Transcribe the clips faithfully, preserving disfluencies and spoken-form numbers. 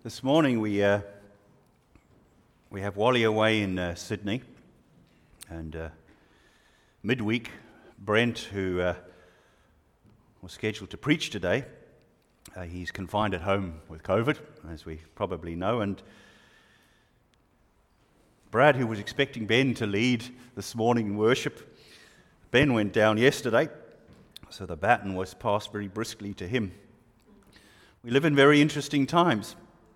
This morning we uh, we have Wally away in uh, Sydney, and uh, midweek Brent, who uh, was scheduled to preach today, uh, he's confined at home with COVID, as we probably know, and Brad, who was expecting Ben to lead this morning in worship, Ben went down yesterday, so the baton was passed very briskly to him. We live in very interesting times.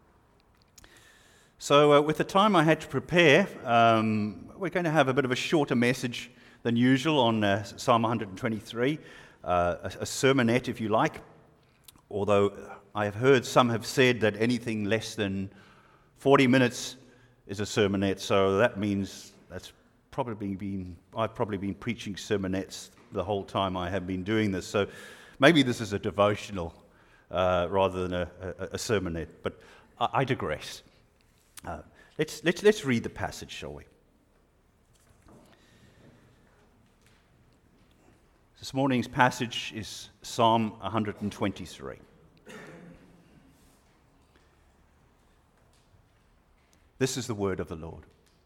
So uh, with the time I had to prepare, um, we're going to have a bit of a shorter message than usual on uh, Psalm one twenty-three, uh, a, a sermonette if you like, although I have heard some have said that anything less than forty minutes is a sermonette, so that means that's probably been, I've probably been preaching sermonettes the whole time I have been doing this, so maybe this is a devotional uh, rather than a, a, a sermonette, but I, I digress. Uh, let's, let's, let's read the passage, shall we? This morning's passage is Psalm one twenty-three. This is the word of the Lord.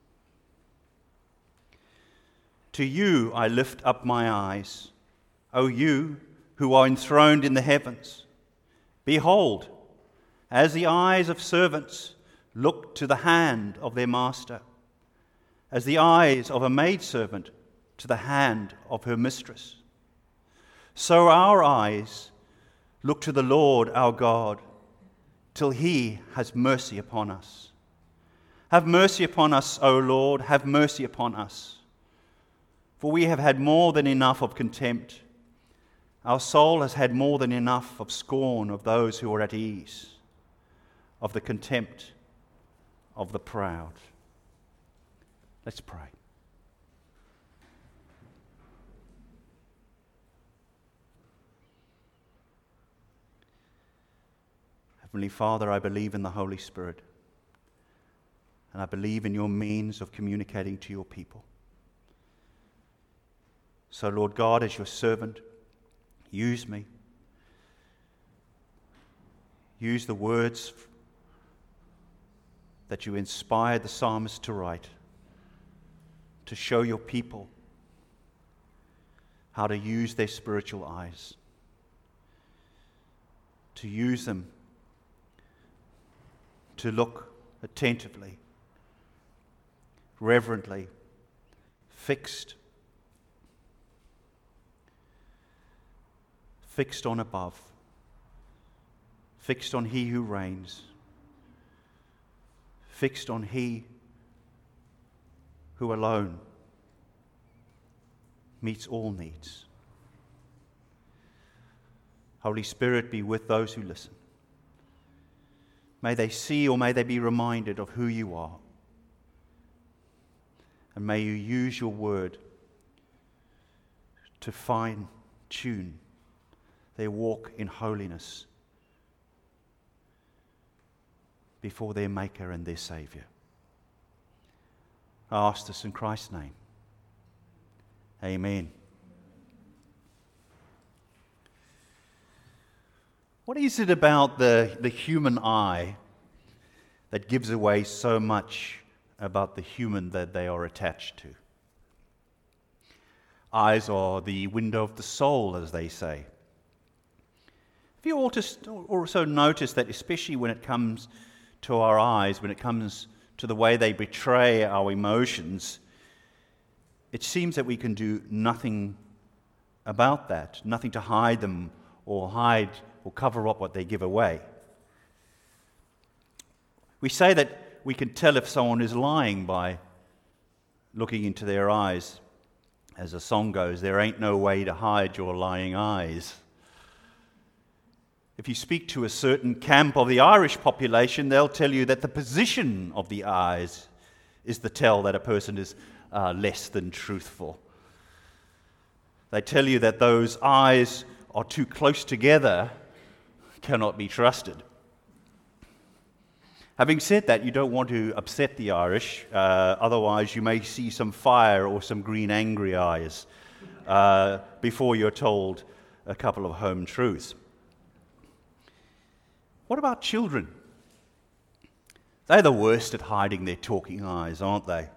To you I lift up my eyes, O you who are enthroned in the heavens. Behold, as the eyes of servants look to the hand of their master, as the eyes of a maidservant to the hand of her mistress, so our eyes look to the Lord our God, till he has mercy upon us. Have mercy upon us, O Lord, have mercy upon us. For we have had more than enough of contempt. Our soul has had more than enough of scorn of those who are at ease, of the contempt of the proud. Let's pray. Heavenly Father, I believe in the Holy Spirit, and I believe in your means of communicating to your people. So, Lord God, as your servant, use me. Use the words that you inspired the psalmist to write, to show your people how to use their spiritual eyes, to use them to look attentively, reverently, fixed, fixed on above, fixed on he who reigns, fixed on he who alone meets all needs. Holy Spirit, be with those who listen. May they see or may they be reminded of who you are. And may you use your word to fine-tune their walk in holiness before their Maker and their Saviour. I ask this in Christ's name. Amen. What is it about the, the human eye that gives away so much about the human that they are attached to? Eyes are the window of the soul, as they say. Have you also noticed that, especially when it comes to our eyes, when it comes to the way they betray our emotions, it seems that we can do nothing about that, nothing to hide them or hide or cover up what they give away. We say that we can tell if someone is lying by looking into their eyes. As the song goes, there ain't no way to hide your lying eyes. If you speak to a certain camp of the Irish population, they'll tell you that the position of the eyes is the tell that a person is uh, less than truthful. They tell you that those eyes are too close together, cannot be trusted. Having said that, you don't want to upset the Irish, uh, otherwise you may see some fire or some green angry eyes uh, before you're told a couple of home truths. What about children? They're the worst at hiding their talking eyes, aren't they?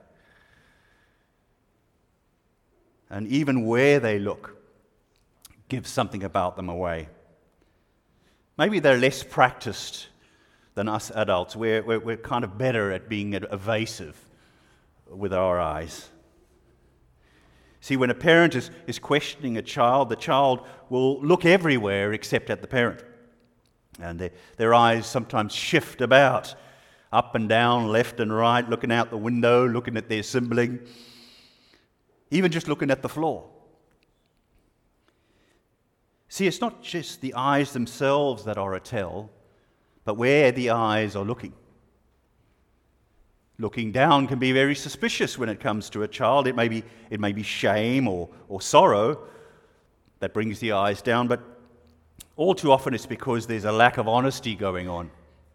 And even where they look gives something about them away. Maybe they're less practiced than us adults. We're, we're, we're kind of better at being evasive with our eyes. See, when a parent is, is questioning a child, the child will look everywhere except at the parent. And their, their eyes sometimes shift about, up and down, left and right, looking out the window, looking at their sibling, even just looking at the floor. See, it's not just the eyes themselves that are a tell, but where the eyes are looking. Looking down can be very suspicious when it comes to a child. It may be, it may be shame or, or sorrow that brings the eyes down, but all too often it's because there's a lack of honesty going on,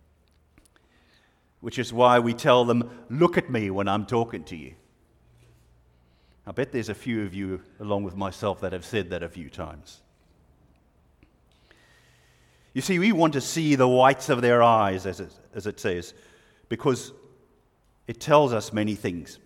which is why we tell them, look at me when I'm talking to you. I bet there's a few of you, along with myself, that have said that a few times. You see, we want to see the whites of their eyes, as it, as it says, because it tells us many things.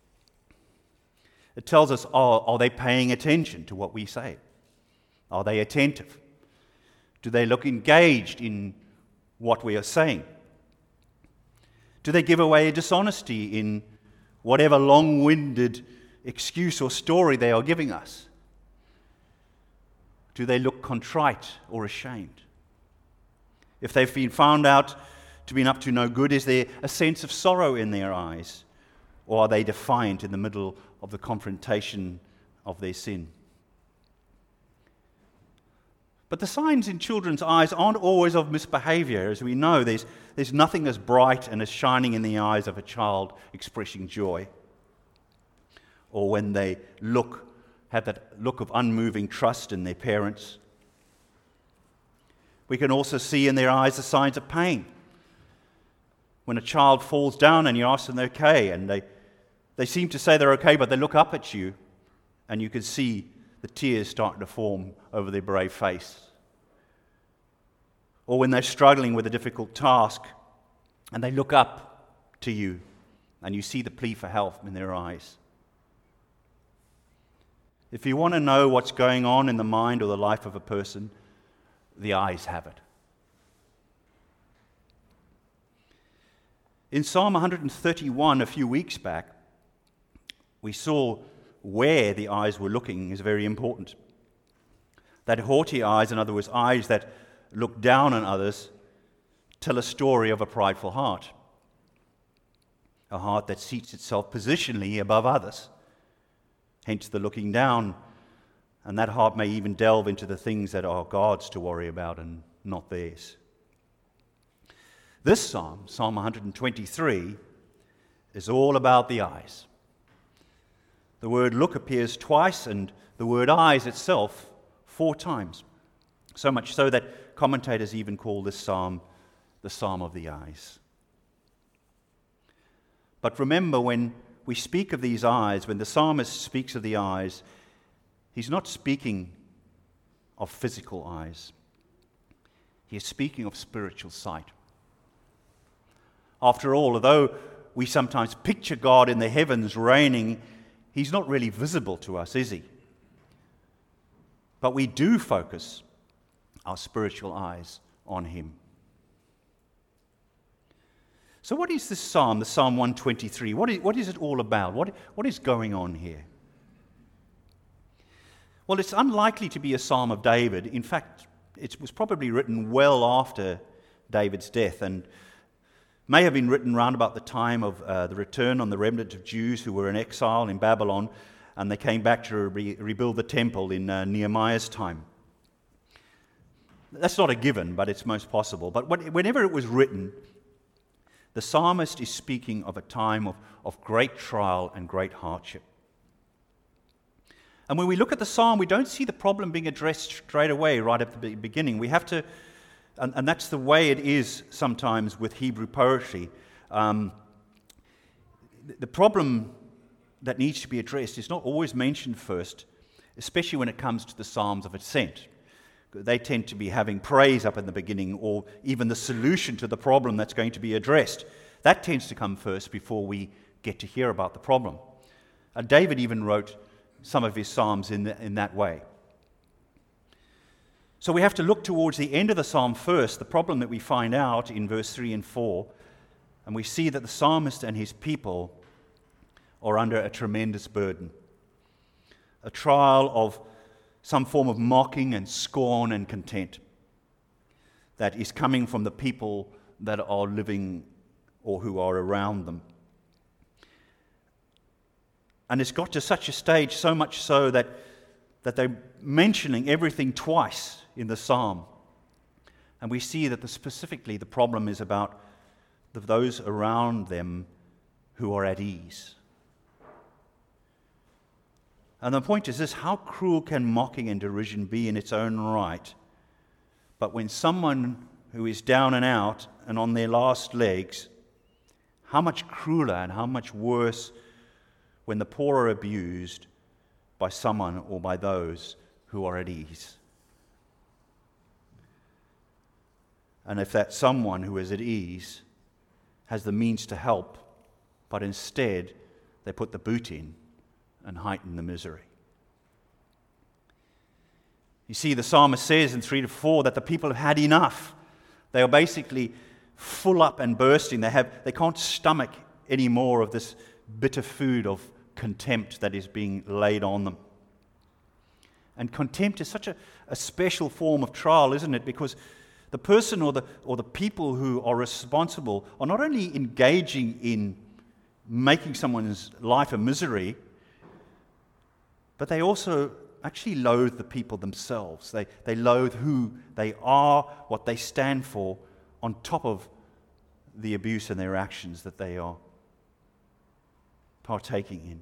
It tells us, are, are they paying attention to what we say? Are they attentive? Do they look engaged in what we are saying? Do they give away dishonesty in whatever long-winded excuse or story they are giving us? Do they look contrite or ashamed? If they've been found out to be up to no good, is there a sense of sorrow in their eyes? Or are they defiant in the middle of the confrontation of their sin? But the signs in children's eyes aren't always of misbehavior. As we know, there's, there's nothing as bright and as shining in the eyes of a child expressing joy, or when they look, have that look of unmoving trust in their parents. We can also see in their eyes the signs of pain. When a child falls down and you ask them they're okay, and they, they seem to say they're okay, but they look up at you, and you can see the tears starting to form over their brave face. Or when they're struggling with a difficult task, and they look up to you, and you see the plea for help in their eyes. If you want to know what's going on in the mind or the life of a person, the eyes have it. In Psalm one thirty-one, a few weeks back, we saw where the eyes were looking is very important. That haughty eyes, in other words, eyes that look down on others, tell a story of a prideful heart. A heart that seats itself positionally above others. Hence the looking down. And that heart may even delve into the things that are God's to worry about and not theirs. This psalm, Psalm one twenty-three, is all about the eyes. The word look appears twice, and the word eyes itself four times. So much so that commentators even call this psalm the Psalm of the Eyes. But remember, when we speak of these eyes, when the psalmist speaks of the eyes, he's not speaking of physical eyes. He is speaking of spiritual sight. After all, although we sometimes picture God in the heavens reigning, he's not really visible to us, is he? But we do focus our spiritual eyes on him. So what is this psalm, the Psalm one twenty-three? What is, what is it all about? What, what is going on here? Well, it's unlikely to be a psalm of David. In fact, it was probably written well after David's death, and may have been written round about the time of uh, the return on the remnant of Jews who were in exile in Babylon, and they came back to re- rebuild the temple in uh, Nehemiah's time. That's not a given, but it's most possible. But when, whenever it was written, the psalmist is speaking of a time of, of great trial and great hardship. And when we look at the psalm, we don't see the problem being addressed straight away, right at the beginning. We have to, and, and that's the way it is sometimes with Hebrew poetry. Um, the problem that needs to be addressed is not always mentioned first, especially when it comes to the Psalms of Ascent. They tend to be having praise up in the beginning, or even the solution to the problem that's going to be addressed. that tends to come first before we get to hear about the problem. And David even wrote some of his psalms in, the, in that way. So we have to look towards the end of the psalm first, the problem that we find out in verse three and four, and we see that the psalmist and his people are under a tremendous burden, a trial of some form of mocking and scorn and contempt that is coming from the people that are living or who are around them. And it's got to such a stage, so much so that, that they're mentioning everything twice in the psalm. And we see that the, specifically the problem is about the, those around them who are at ease. And the point is this: how cruel can mocking and derision be in its own right? But when someone who is down and out and on their last legs, how much crueler and how much worse when the poor are abused by someone or by those who are at ease. And if that someone who is at ease has the means to help, but instead they put the boot in and heighten the misery. You see, the psalmist says in three to four that the people have had enough. They are basically full up and bursting. They have they can't stomach any more of this bitter food of contempt that is being laid on them. And contempt is such a, a special form of trial, isn't it? Because the person or the or the people who are responsible are not only engaging in making someone's life a misery, but they also actually loathe the people themselves. They, they loathe who they are, what they stand for, on top of the abuse and their actions that they are partaking in.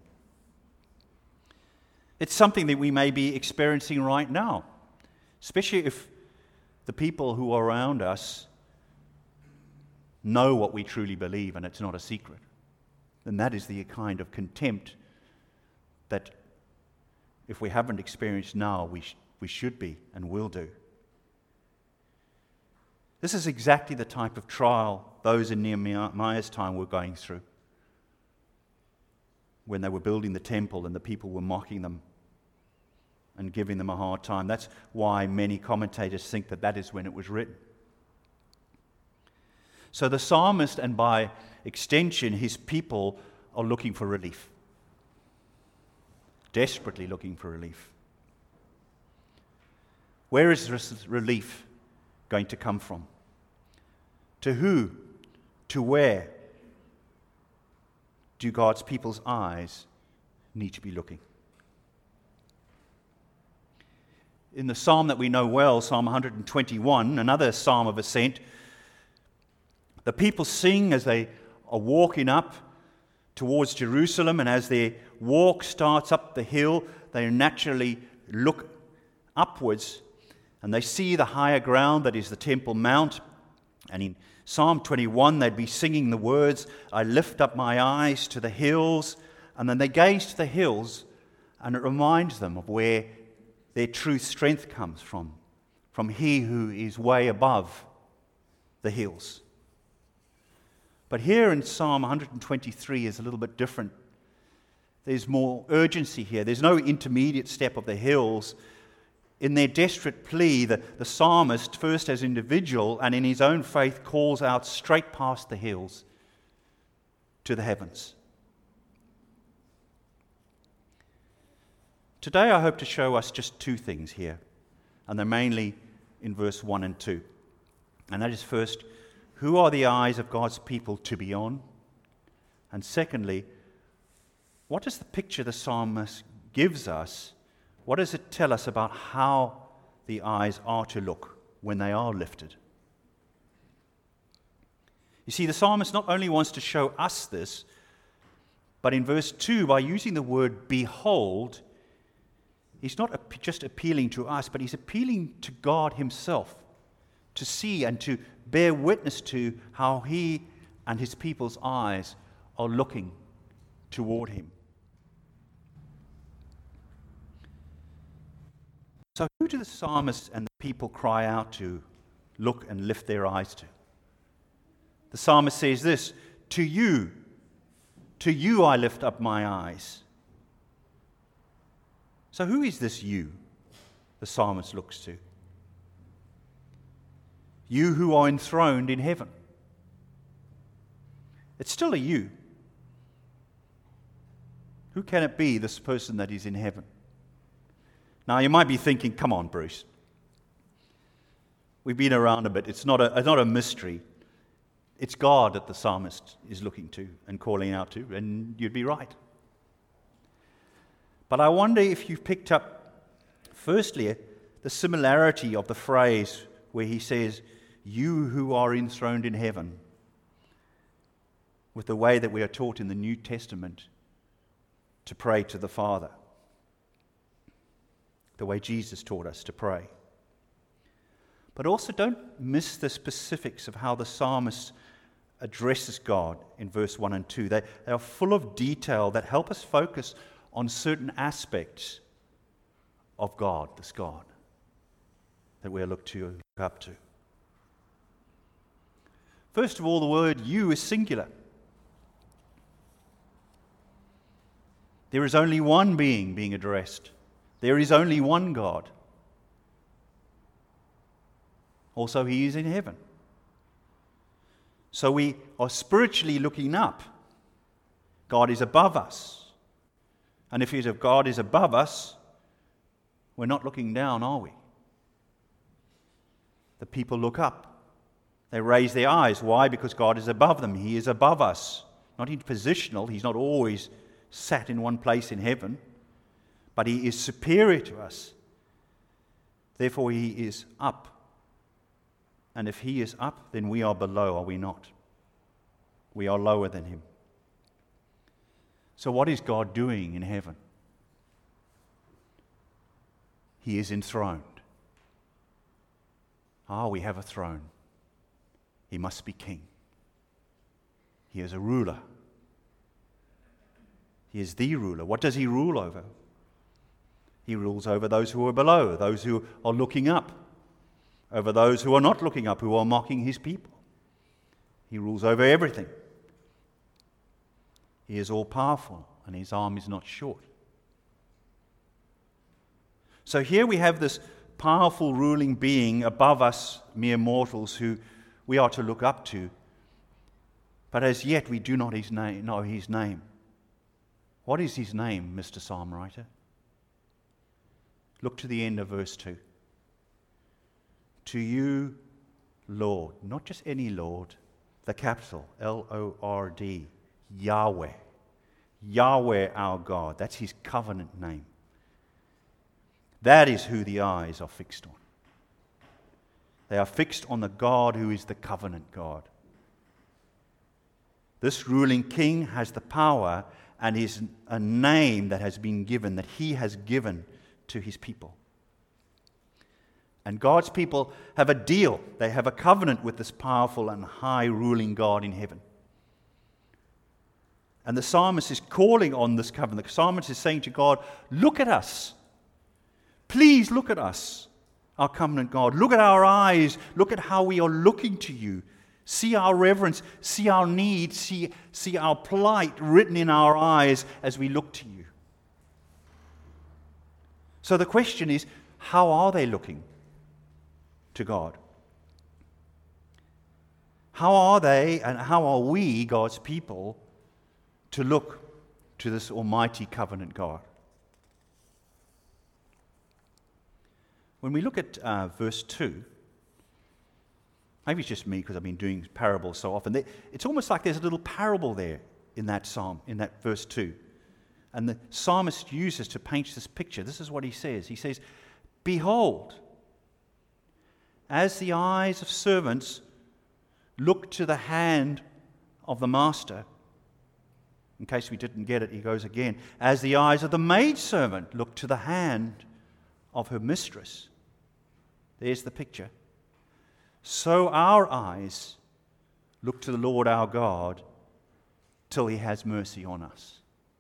It's something that we may be experiencing right now, especially if the people who are around us know what we truly believe and it's not a secret. Then that is the kind of contempt that, if we haven't experienced now, we, sh- we should be and will do. This is exactly the type of trial those in Nehemiah's time were going through when they were building the temple and the people were mocking them and giving them a hard time. That's why many commentators think that that is when it was written. So the psalmist, and by extension his people, are looking for relief. Desperately looking for relief. Where is this relief going to come from? To who? To where do God's people's eyes need to be looking? In the psalm that we know well, Psalm one twenty-one, another psalm of ascent, the people sing as they are walking up towards Jerusalem, and as their walk starts up the hill, they naturally look upwards and they see the higher ground that is the Temple Mount. And in Psalm twenty-one, they'd be singing the words, "I lift up my eyes to the hills," and then they gaze to the hills, and it reminds them of where their true strength comes from, from He who is way above the hills. But here in Psalm one twenty-three is a little bit different. There's more urgency here. There's no intermediate step of the hills. In their desperate plea, the, the psalmist, first as individual and in his own faith, calls out straight past the hills to the heavens. Today I hope to show us just two things here, and they're mainly in verse one and two. And that is, first, who are the eyes of God's people to be on? And secondly, what is the picture the psalmist gives us? What does it tell us about how the eyes are to look when they are lifted? You see, the psalmist not only wants to show us this, but in verse two, by using the word behold, he's not just appealing to us, but he's appealing to God himself to see and to bear witness to how he and his people's eyes are looking toward him. So who do the psalmist and the people cry out to, look and lift their eyes to? The psalmist says this, to you, to you I lift up my eyes. So who is this you the psalmist looks to? You who are enthroned in heaven. It's still a you. Who can it be, this person that is in heaven? Now, you might be thinking, come on, Bruce. We've been around a bit. It's not a, it's not a mystery. It's God that the psalmist is looking to and calling out to, and you'd be right. But I wonder if you've picked up, firstly, the similarity of the phrase where he says, you who are enthroned in heaven, with the way that we are taught in the New Testament to pray to the Father, the way Jesus taught us to pray. But also don't miss the specifics of how the psalmist addresses God in verse one and two. They, they are full of detail that help us focus on certain aspects of God, this God that we are look to look up to. First of all, the word you is singular. There is only one being being addressed. There is only one God. Also, he is in heaven. So we are spiritually looking up. God is above us. And if if God is above us, we're not looking down, are we? The people look up. They raise their eyes. Why? Because God is above them. He is above us. Not in positional. He's not always sat in one place in heaven. But he is superior to us. Therefore, he is up. And if he is up, then we are below, are we not? We are lower than him. So what is God doing in heaven? He is enthroned. Ah, we have a throne. He must be king. He is a ruler. He is the ruler. What does he rule over? He rules over those who are below, those who are looking up, over those who are not looking up, who are mocking his people. He rules over everything. He is all-powerful, and his arm is not short. So here we have this powerful ruling being above us mere mortals who we are to look up to, but as yet we do not his name, know his name. What is his name, Mister Psalm writer? Look to the end of verse two. To you, Lord, not just any Lord, the capital, L O R D, Yahweh. Yahweh our God. That's his covenant name. That is who the eyes are fixed on. They are fixed on the God who is the covenant God. This ruling king has the power and is a name that has been given, that he has given to his people. And God's people have a deal. They have a covenant with this powerful and high ruling God in heaven. And the psalmist is calling on this covenant. The psalmist is saying to God, look at us. Please look at us, our covenant God. Look at our eyes. Look at how we are looking to you. See our reverence. See our need. See, see our plight written in our eyes as we look to you. So the question is, how are they looking to God? How are they and how are we, God's people, to look to this almighty covenant God? When we look at uh, verse two, maybe it's just me because I've been doing parables so often. It's almost like there's a little parable there in that psalm, in that verse two. And the psalmist uses to paint this picture. This is what he says. He says, behold, as the eyes of servants look to the hand of the master. In case we didn't get it, he goes again. As the eyes of the maidservant look to the hand of her mistress. There's the picture. So our eyes look to the Lord our God till he has mercy on us.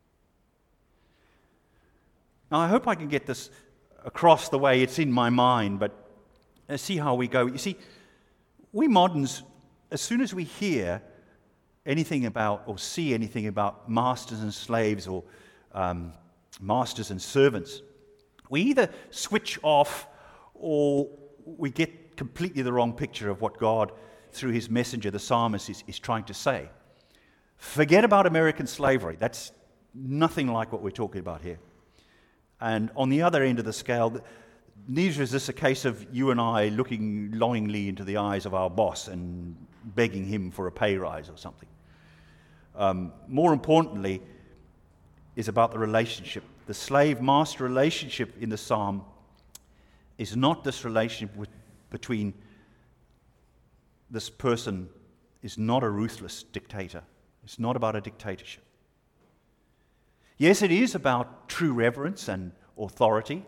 Now I hope I can get this across the way it's in my mind, but let's see how we go. You see, we moderns, as soon as we hear anything about or see anything about masters and slaves or um, masters and servants, we either switch off or we get completely the wrong picture of what God, through his messenger, the psalmist, is, is trying to say. Forget about American slavery. That's nothing like what we're talking about here. And on the other end of the scale, neither is this a case of you and I looking longingly into the eyes of our boss and begging him for a pay rise or something. Um, more importantly, is about the relationship. The slave-master relationship in the psalm is not this relationship with, between this person is not a ruthless dictator. It's not about a dictatorship. Yes, it is about true reverence and authority,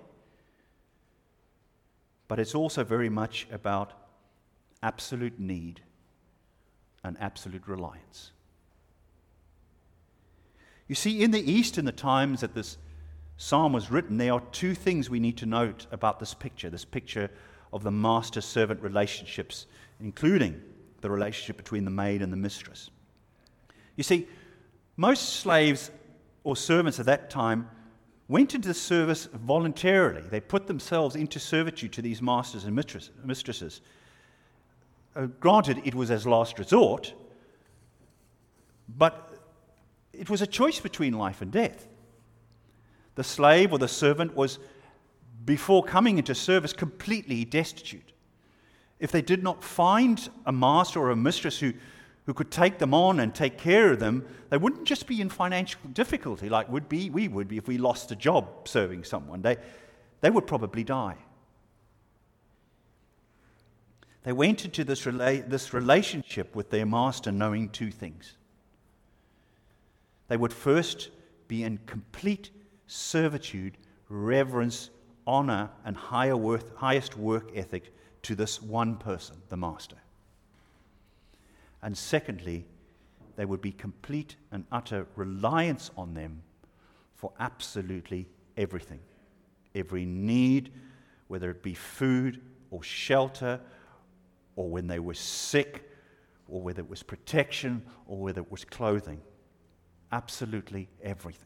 but it's also very much about absolute need and absolute reliance. You see, in the East, in the times that this psalm was written, there are two things we need to note about this picture, this picture of the master-servant relationships, including the relationship between the maid and the mistress. You see, most slaves or servants at that time went into service voluntarily. They put themselves into servitude to these masters and mistresses. Uh, granted, it was as last resort, but it was a choice between life and death. The slave or the servant was, before coming into service, completely destitute. If they did not find a master or a mistress who, who could take them on and take care of them, they wouldn't just be in financial difficulty like would be, we would be if we lost a job serving someone. They, they would probably die. They went into this, rela- this relationship with their master knowing two things. They would first be in complete servitude, reverence, honor, and higher worth, highest work ethic to this one person, the master. And secondly, they would be complete and utter reliance on them for absolutely everything. Every need, whether it be food or shelter, or when they were sick, or whether it was protection, or whether it was clothing. Absolutely everything.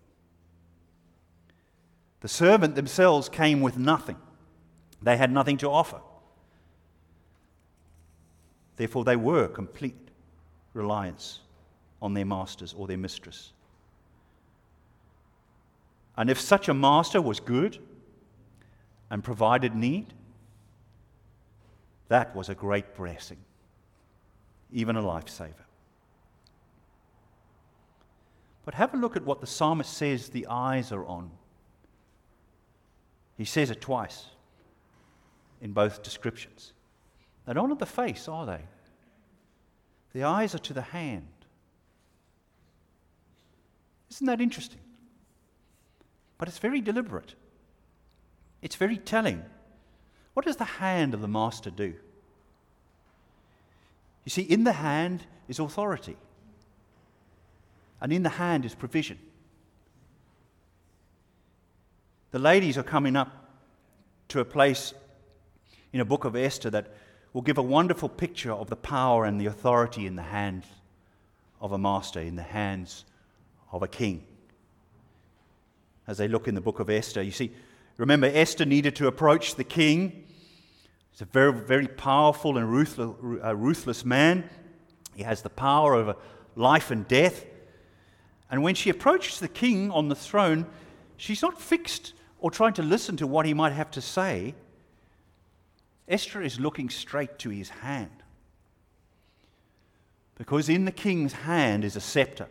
The servant themselves came with nothing. They had nothing to offer. Therefore, they were complete reliance on their masters or their mistress. And if such a master was good and provided need, that was a great blessing, even a lifesaver. But have a look at what the psalmist says the eyes are on. He says it twice in both descriptions. They're not at the face, are they? The eyes are to the hand. Isn't that interesting? But it's very deliberate. It's very telling. What does the hand of the master do? You see, in the hand is authority. And in the hand is provision. The ladies are coming up to a place in a book of Esther that will give a wonderful picture of the power and the authority in the hand of a master, in the hands of a king. As they look in the book of Esther, you see, remember, Esther needed to approach the king. He's a very, very powerful and ruthless, uh, ruthless man. He has the power over life and death. And when she approaches the king on the throne, she's not fixed or trying to listen to what he might have to say. Esther is looking straight to his hand. Because in the king's hand is a scepter.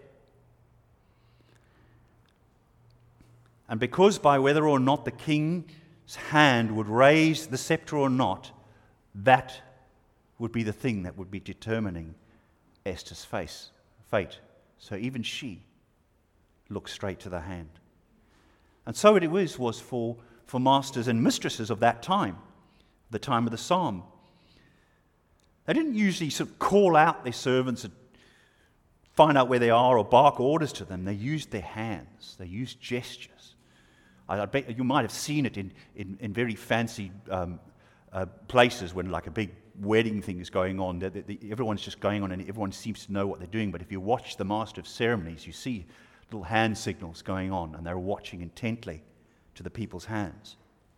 And because by whether or not the king's hand would raise the scepter or not, that would be the thing that would be determining Esther's face, fate. So even she looked straight to the hand. And so it was, was for, for masters and mistresses of that time, the time of the psalm. They didn't usually sort of call out their servants and find out where they are or bark orders to them. They used their hands. They used gestures. I, I bet you might have seen it in, in, in very fancy um, uh, places when like a big wedding things going on. The, the, the, everyone's just going on and everyone seems to know what they're doing. But if you watch the master of ceremonies, you see little hand signals going on, and they're watching intently to the people's hands.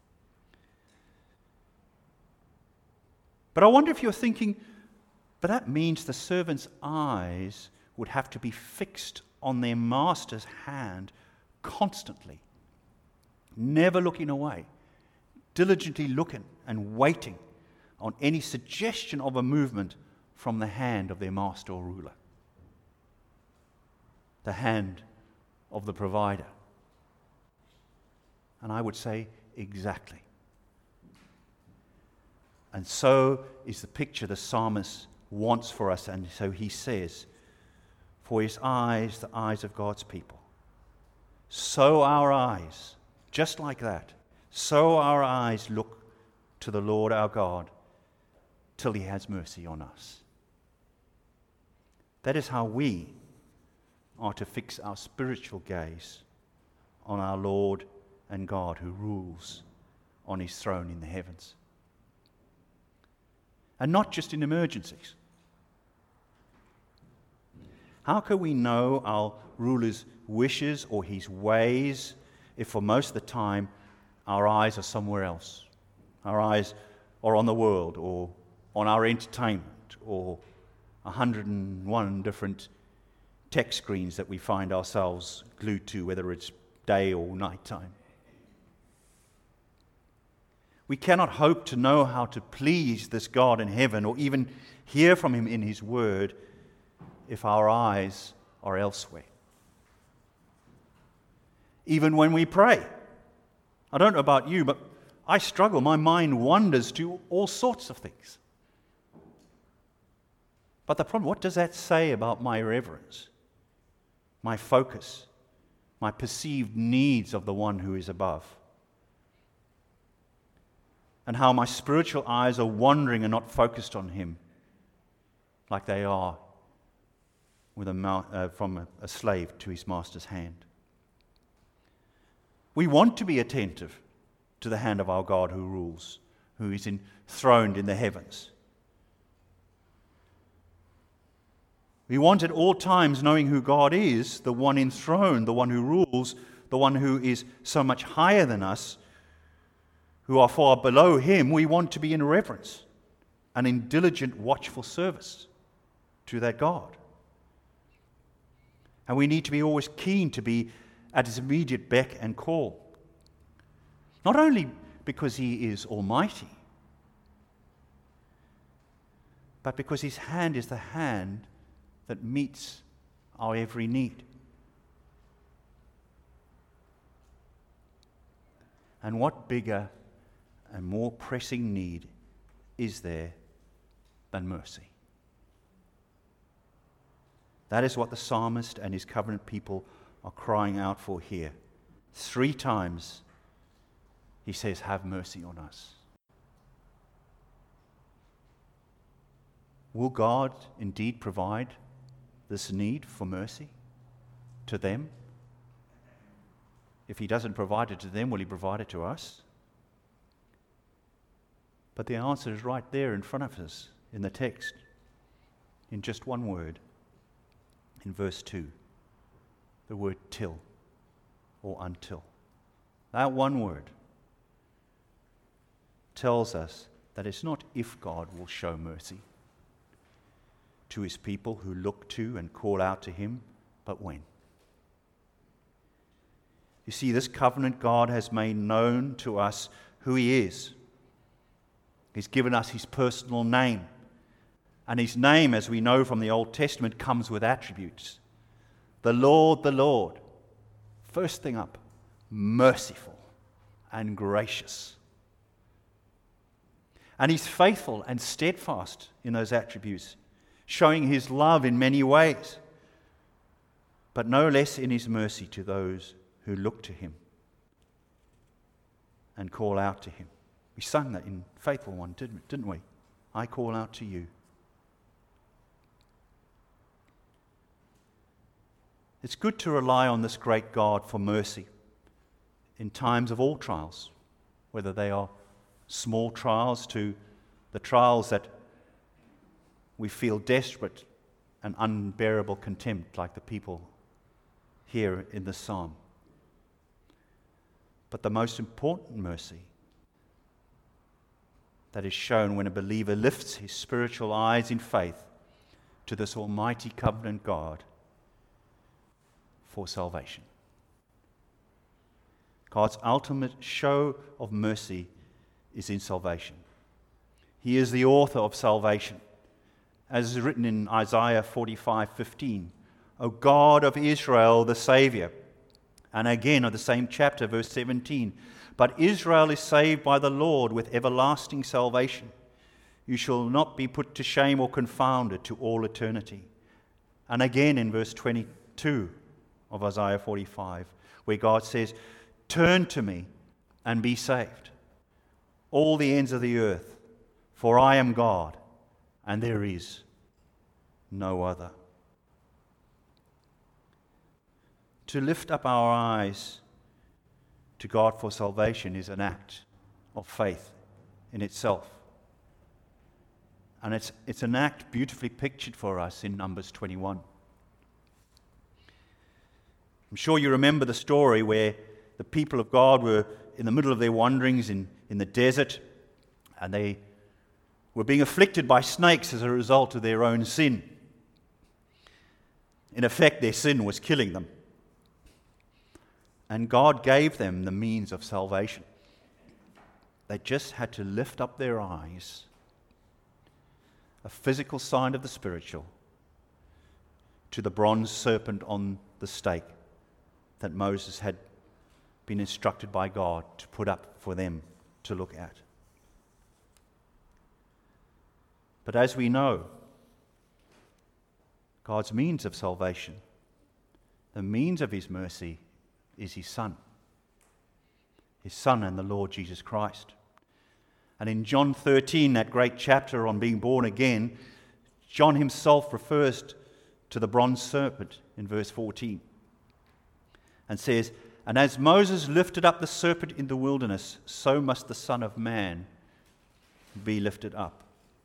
But I wonder if you're thinking, but that means the servants' eyes would have to be fixed on their master's hand constantly, never looking away, diligently looking and waiting on any suggestion of a movement from the hand of their master or ruler, the hand of the provider. And I would say exactly. And so is the picture the psalmist wants for us. And so he says, for his eyes, the eyes of God's people. So our eyes, just like that, so our eyes look to the Lord our God till he has mercy on us. That is how we are to fix our spiritual gaze on our Lord and God who rules on his throne in the heavens. And not just in emergencies. How can we know our ruler's wishes or his ways if for most of the time our eyes are somewhere else? Our eyes are on the world or on our entertainment or a hundred and one different tech screens that we find ourselves glued to, whether it's day or night time. We cannot hope to know how to please this God in heaven or even hear from him in his word if our eyes are elsewhere. Even when we pray. I don't know about you, but I struggle. My mind wanders to all sorts of things. But the problem, what does that say about my reverence, my focus, my perceived needs of the one who is above? And how my spiritual eyes are wandering and not focused on him like they are with a mouth, uh, from a, a slave to his master's hand. We want to be attentive to the hand of our God who rules, who is enthroned in the heavens. We want at all times, knowing who God is, the one enthroned, the one who rules, the one who is so much higher than us, who are far below him, we want to be in reverence and in diligent, watchful service to that God. And we need to be always keen to be at his immediate beck and call. Not only because he is almighty, but because his hand is the hand that meets our every need. And what bigger and more pressing need is there than mercy? That is what the psalmist and his covenant people are crying out for here. Three times he says, have mercy on us. Will God indeed provide this need for mercy to them? If he doesn't provide it to them, will he provide it to us? But the answer is right there in front of us in the text, in just one word, in verse two, the word till or until. That one word tells us that it's not if God will show mercy to his people who look to and call out to him, but when. You see, this covenant God has made known to us who he is. He's given us his personal name. And his name, as we know from the Old Testament, comes with attributes. The Lord, the Lord. First thing up, merciful and gracious. And he's faithful and steadfast in those attributes, showing his love in many ways, but no less in his mercy to those who look to him and call out to him. We sung that in Faithful One, didn't, didn't we? I call out to you. It's good to rely on this great God for mercy in times of all trials, whether they are small trials to the trials that we feel desperate and unbearable contempt like the people here in the psalm. But the most important mercy that is shown when a believer lifts his spiritual eyes in faith to this almighty covenant God for salvation. God's ultimate show of mercy is in salvation. He is the author of salvation. As is written in Isaiah forty-five fifteen, O God of Israel, the Savior. And again of the same chapter, verse seventeen, but Israel is saved by the Lord with everlasting salvation. You shall not be put to shame or confounded to all eternity. And again in verse twenty-two of Isaiah forty-five, where God says, turn to me and be saved, all the ends of the earth, for I am God, and there is no other. To lift up our eyes to God for salvation is an act of faith in itself. And it's, it's an act beautifully pictured for us in Numbers twenty-one. I'm sure you remember the story where the people of God were in the middle of their wanderings in, in the desert, and they were being afflicted by snakes as a result of their own sin. In effect, their sin was killing them. And God gave them the means of salvation. They just had to lift up their eyes, a physical sign of the spiritual, to the bronze serpent on the stake that Moses had been instructed by God to put up for them to look at. But as we know, God's means of salvation, the means of his mercy, is his Son. His Son and the Lord Jesus Christ. And in John thirteen, that great chapter on being born again, John himself refers to the bronze serpent in verse fourteen and says, and as Moses lifted up the serpent in the wilderness, so must the Son of Man be lifted up.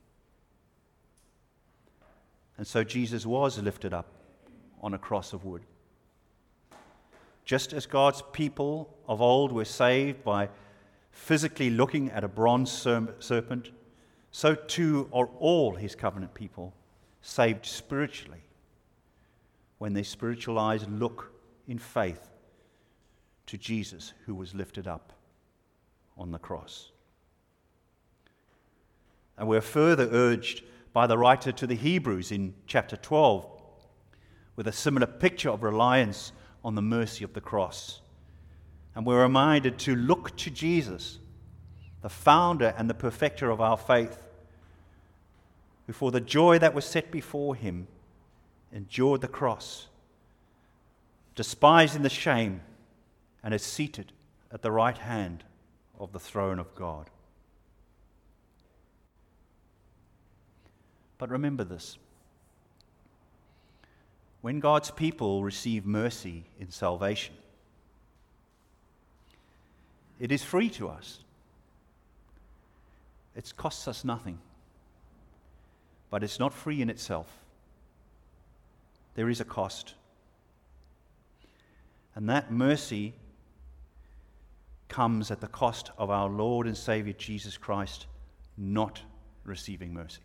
And so Jesus was lifted up on a cross of wood. Just as God's people of old were saved by physically looking at a bronze serpent, so too are all his covenant people saved spiritually when their spiritual eyes look in faith to Jesus who was lifted up on the cross. And we're further urged by the writer to the Hebrews in chapter twelve with a similar picture of reliance on the mercy of the cross. And we're reminded to look to Jesus, the founder and the perfecter of our faith, who for the joy that was set before him endured the cross, despising the shame, and is seated at the right hand of the throne of God. But remember this. When God's people receive mercy in salvation, it is free to us. It costs us nothing. But it's not free in itself. There is a cost. And that mercy comes at the cost of our Lord and Savior Jesus Christ not receiving mercy.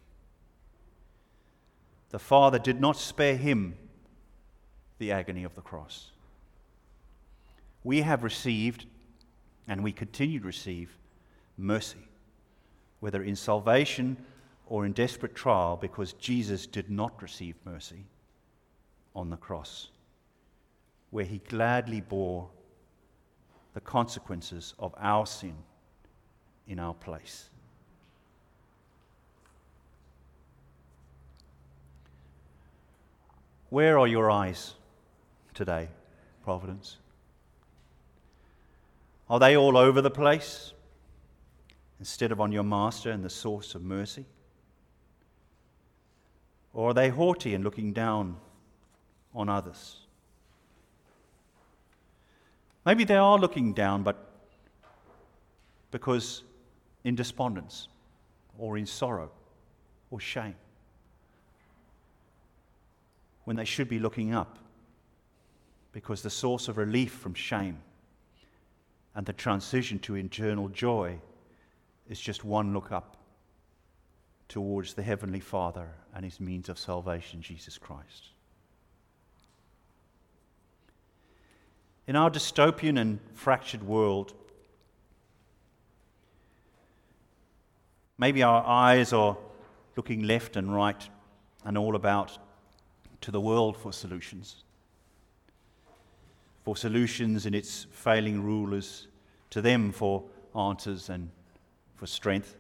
The Father did not spare him the agony of the cross. We have received, and we continue to receive, mercy, whether in salvation or in desperate trial, because Jesus did not receive mercy on the cross, where he gladly bore the consequences of our sin in our place. Where are your eyes today, Providence? Are they all over the place instead of on your Master and the source of mercy? Or are they haughty and looking down on others? Maybe they are looking down, but because in despondence or in sorrow or shame when they should be looking up, because the source of relief from shame and the transition to eternal joy is just one look up towards the Heavenly Father and his means of salvation, Jesus Christ. In our dystopian and fractured world, maybe our eyes are looking left and right and all about to the world for solutions. For solutions in its failing rulers, to them for answers and for strength.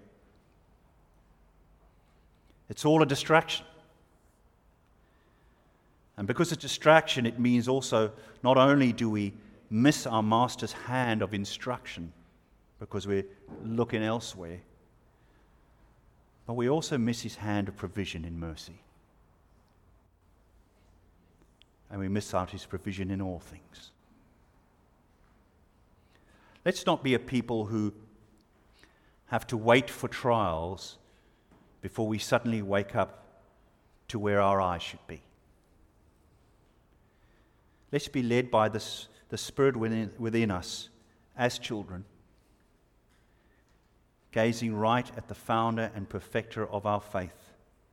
It's all a distraction. And because it's a distraction, it means also not only do we miss our Master's hand of instruction because we're looking elsewhere, but we also miss his hand of provision in mercy. And we miss out his provision in all things. Let's not be a people who have to wait for trials before we suddenly wake up to where our eyes should be. Let's be led by this, the Spirit within, within us as children, gazing right at the founder and perfecter of our faith,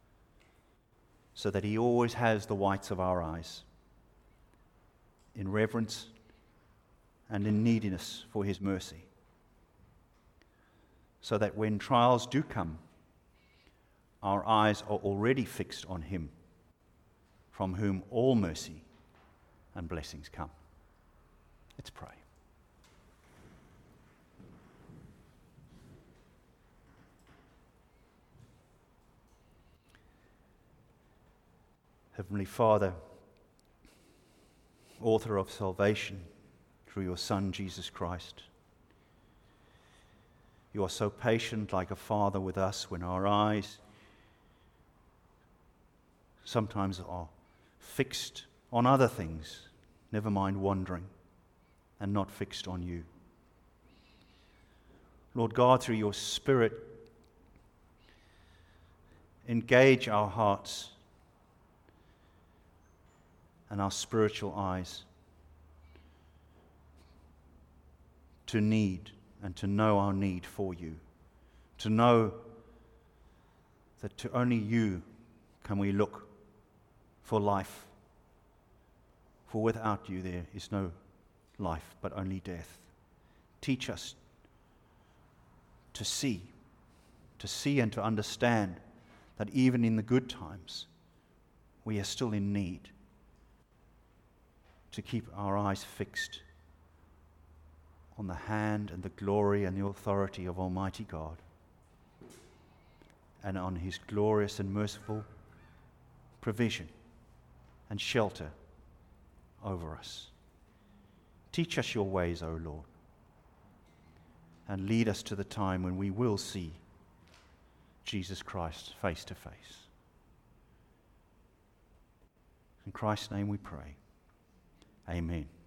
so that he always has the whites of our eyes, in reverence and in neediness for his mercy, so that when trials do come, our eyes are already fixed on him, from whom all mercy and blessings come. Let's pray. Heavenly Father, author of salvation through your Son, Jesus Christ, you are so patient like a father with us when our eyes sometimes are fixed on other things, never mind wandering, and not fixed on you. Lord God, through your Spirit, engage our hearts and our spiritual eyes to need and to know our need for you, to know that to only you can we look for life, for without you there is no life but only death. Teach us to see, to see and to understand that even in the good times we are still in need, to keep our eyes fixed on the hand and the glory and the authority of Almighty God, and on his glorious and merciful provision and shelter over us. Teach us your ways, O Lord, and lead us to the time when we will see Jesus Christ face to face. In Christ's name we pray. Amen.